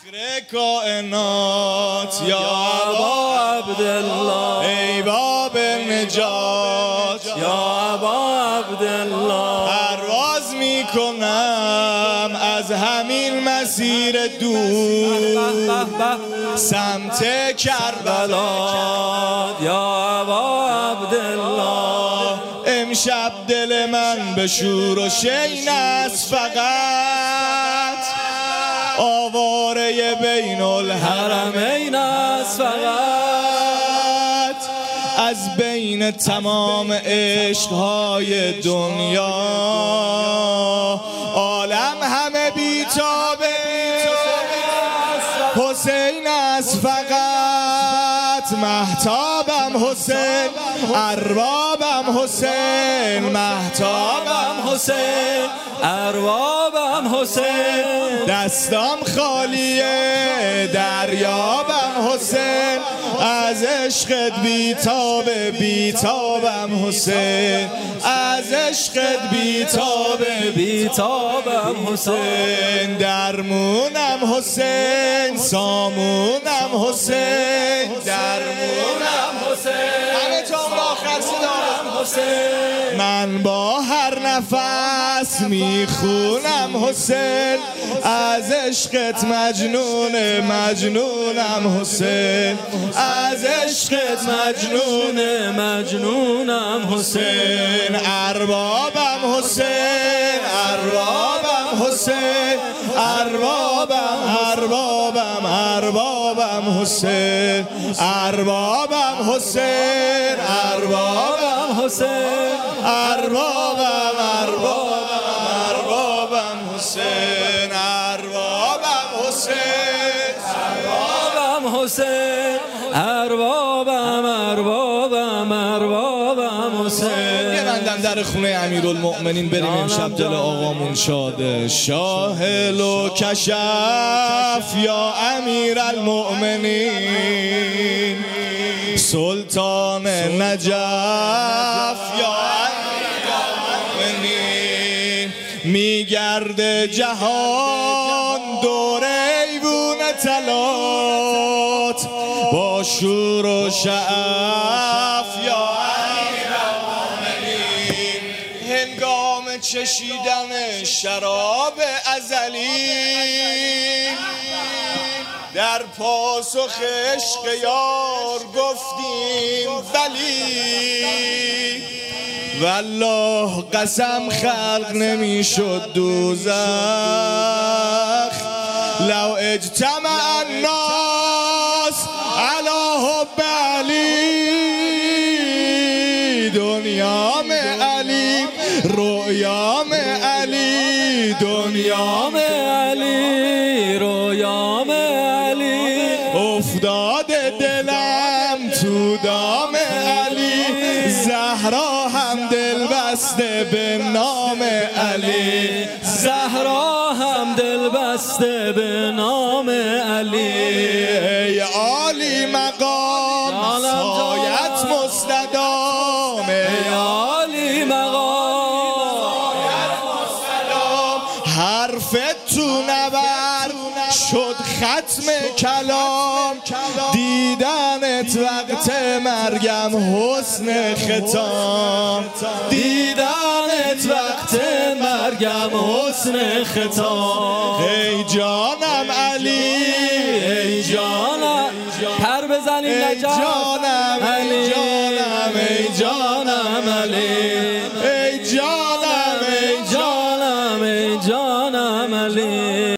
فخر کائنات یا ابا عبدالله، ای باب نجات یا ابا عبدالله. پرواز میکنم از همین مسیر دور سمت کربلا یا ابا عبدالله. امشب دل من به شور و شین است، فقط آواره بین الحرمین است، فقط از بین تمام عشقهای دنیا عالم همه بیتابه حسین است، فقط مهتابم حسین، اربابم حسین، مهتابم حسین، اربابم حسین. دستام خالیه دریابم حسین، از عشقت بیتابه بیتابم حسین، از عشقت بیتابه بیتابم حسین. درمونم حسین، سامونم حسین، درمونم حسین، همه جام آخر صدام حسین. من با هر نفس میخونم حسین، از عشقت مجنون مجنونم حسین، از عشقت مجنون مجنونم حسین. اربابم حسین، اربابم حسین، اربابم اربابم اربابم حسین، اربابم حسین، اربابم حسین، اربابم اربابم اربابم حسین، اربابم حسین، اربابم حسین، اربابم اربابم اربابم حسین. یه بندم در خونه امیرالمؤمنین بریم امشب دل آقامون شاده. شاهل و کشف یا امیرالمؤمنین، سلطان نجف یا امیرالمؤمنین. میگرده جهان دور ایوون طلات با شور و شعف یا امیرالمؤمنین. هنگام چشیدن شراب ازلی در پاسخ عشق یار گفتیم بلی، والله قسم خلق نمیشد دوزخ لو اجتمع الناس علی حب علی. دنیام علی، رویام علی، دنیام علی، رویام علی. افتاد دلم تو دام علی، زهرا هم دل بسته به نام علی، زهرا هم دل بسته به نام علی. ای عالی مقام سایت مستدام، ای عالی مقام سایت مستدام. حرفت تو نبر شد ختم کلام، دیدنت وقت مرگم حسن ختام، دیدنت وقت مرگم حسن ختام. ای جانم علی، ای جانم، پر بزنیم نجف، ای جانم، ای جانم، ای جانم علی.